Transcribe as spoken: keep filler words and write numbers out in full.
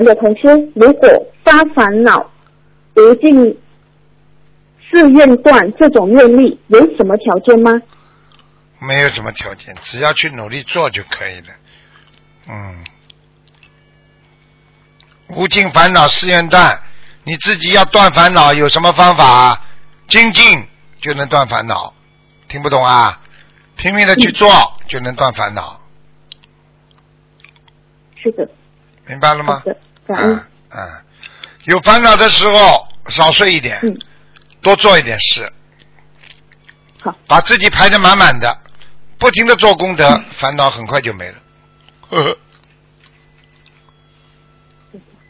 的同修，如果发烦恼无尽誓愿断这种愿力，有什么条件吗？ 没有什么条件，只要去努力做就可以了。嗯，无尽烦恼誓愿断，你自己要断烦恼，有什么方法？精进就能断烦恼，听不懂啊？拼命的去做、嗯、就能断烦恼。 是的。 明白了吗？ 好的，感恩。 嗯嗯，有烦恼的时候少睡一点， 嗯， 多做一点事。 好， 把自己排得满满的，不停的做功德，嗯、烦恼很快就没了。呵呵